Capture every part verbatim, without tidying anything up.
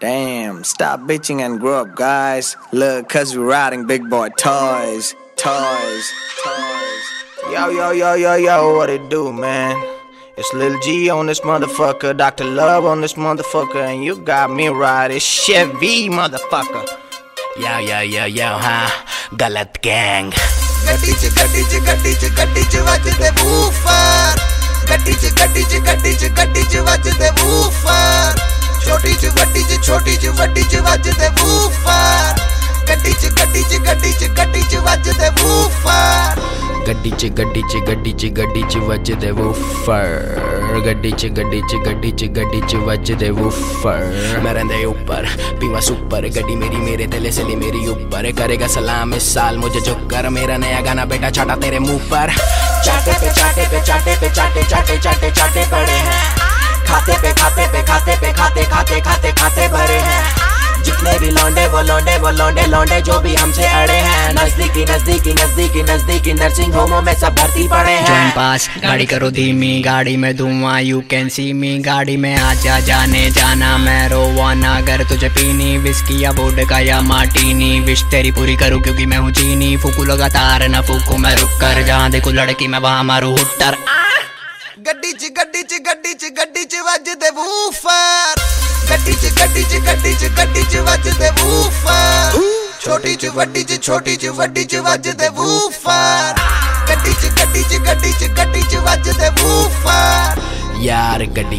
Damn, stop bitching and grow up, guys. Look, cause we're riding big boy toys, toys, toys. Yo, yo, yo, yo, yo, what it do, man? It's Lil G on this motherfucker, Doctor Love on this motherfucker, and you got me right, it's Chevy, motherfucker. Yo, yo, yo, yo, huh? Galat gang. ਗੱਡੀ ਚ ਗੱਡੀ ਚ ਗੱਡੀ ਚ ਗੱਡੀ ਚ ਵੱਜਦੇ woofer ਗੱਡੀ ਚ ਗੱਡੀ ਚ ਗੱਡੀ ਚ ਗੱਡੀ ਚ ਵੱਜਦੇ ਵੂਫਰ ਛੋਟੀ ਚ ਵੱਡੀ ਚ ਛੋਟੀ ਚ ਵੱਡੀ ਚ ਵੱਜਦੇ ਵੂਫਰ ਗੱਡੀ ਚ ਗੱਡੀ ਚ ਗੱਡੀ ਚ ਗੱਡੀ ਚ ਵੱਜਦੇ ਵੂਫਰ ਗੱਡੀ ਚ ਗੱਡੀ ਚ ਗੱਡੀ ਚ ਗੱਡੀ ਚ ਵੱਜਦੇ ਵੂਫਰ ਗੱਡੀ ਚ ਗੱਡੀ ਚ ਗੱਡੀ ਚ ਗੱਡੀ ਚ ਵੱਜਦੇ ਵੂਫਰ ਮੈਂ ਰਹਿੰਦੇ ਉੱਪਰ पीवा सुपर गड्डी मेरी मेरे तले से ली मेरी ऊपर करेगा सलाम इस साल मुझे जो कर मेरा नया गाना बेटा चाटा तेरे मुंह पर चाटे पे चाटे पे चाटे पे चाटे चाटे चाटे चाटे पड़े हैं खाते पे खाते पे खाते पे खाते खाते खाते खाते भरे हैं जितने भी लौंडे वो लौंडे वो लौंडे लौंडे जो भी हमसे अड़े हैं नजदीकी नजदीकी नजदीकी नजदीकी नर्सिंग होमों में सब भर्ती पड़े हैं जॉइन पास गाड़ी करो धीमी गाड़ी में धुआं यू कैन सी मी गाड़ी में आजा जाने जाना मैं रोवाना अगर तुझे पीनी विस्की या वोडका या मार्टीनी विश तेरी पूरी करूं क्योंकि मैं हूँ चीनी फूकू लगातार न फूकू मैं रुक कर जहाँ देखूं लड़की मैं वहाँ मारू हुट्टर ਗੱਡੀ ਚ ਗੱਡੀ ਚ ਗੱਡੀ ਚ ਗੱਡੀ ਚ ਵੱਜਦੇ ਵੂਫਰ ਗੱਡੀ ਚ ਗੱਡੀ ਚ ਗੱਡੀ ਚ ਗੱਡੀ ਚ ਵੱਜਦੇ ਵੂਫਰ ਛੋਟੀ ਚ ਵੱਡੀ ਚ ਛੋਟੀ ਚ ਵੱਡੀ ਚ ਵੱਜਦੇ ਵੂਫਰ ਗੱਡੀ ਚ ਗੱਡੀ ਚ ਗੱਡੀ ਚ ਗੱਡੀ ਚ ਵੱਜਦੇ ਵੂਫਰ यार गड्डी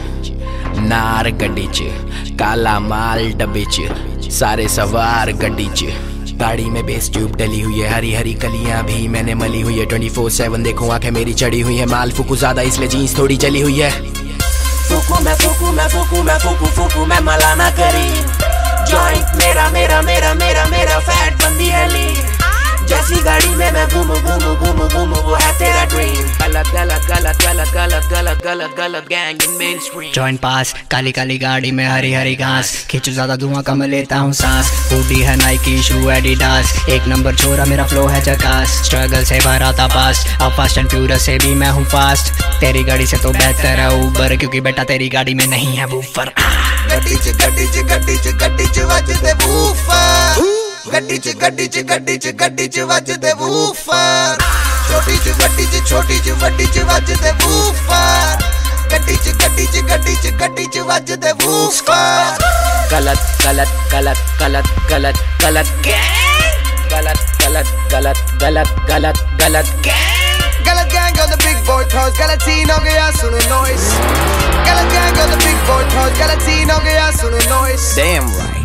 च नार गड्डी च काला माल डब्बे च सारे सवार गड्डी च गाड़ी में बेस ट्यूब डली हुई है हरी हरी कलियां भी मैंने मली हुई है ट्वेंटी फोर सेवन देखो आंखें मेरी चढ़ी हुई है माल फूकू ज्यादा इसलिए जीन्स थोड़ी चली हुई है फूकू मैं फूकू मैं फूकू मैं फूकू फूकू मैं मलाना करी जॉइंट मेरा मेरा मेरा मेरा मेरा फैट बंदी है ली जैसी गाड़ी में मैं घूमू घूमू घूमू घूमू वो है तेरा ड्रीम गलत गलत गलत गलत गलत गलत गलत गलत gang in mainstream joint पास काली काली गाड़ी में हरी हरी घास खींचू ज्यादा धुआं कम लेता हूँ सांस हुडी है नाइकी शू एडिडास एक नंबर छोरा मेरा फ्लो है झकास स्ट्रगल से भरा था पास्ट अब फास्ट एंड फ्यूरियस से भी मैं हूँ फास्ट तेरी गाड़ी से तो बेहतर है उबर क्योंकि बेटा तेरी गाड़ी में नहीं है वूफर ਗੱਡੀ ਚ ਗੱਡੀ ਚ ਗੱਡੀ ਚ ਗੱਡੀ ਚ ਵੱਜਦੇ ਵੂਫਰ ਗੱਡੀ ਚ ਗੱਡੀ ਚ ਗੱਡੀ ਚ ਗੱਡੀ ਚ ਵੱਜਦੇ ਵੂਫਰ ਛੋਟੀ ਚ ਵੱਡੀ ਚ ਛੋਟੀ ਚ ਵੱਡੀ ਚ ਵੱਜਦੇ ਵੂਫਰ ਗੱਡੀ ਚ ਗੱਡੀ ਚ ਗੱਡੀ ਚ ਗੱਡੀ ਚ ਵੱਜਦੇ ਵੂਫਰ गलत गलत गलत गलत गलत गलत गैंग गलत गलत गलत गलत गलत गलत गैंग गलत गैंग on the big boy toys गलतीन हो गया सुनो नॉइस गलत गैंग on the big boy toys गलतीन हो गया सुनो नॉइस Damn right.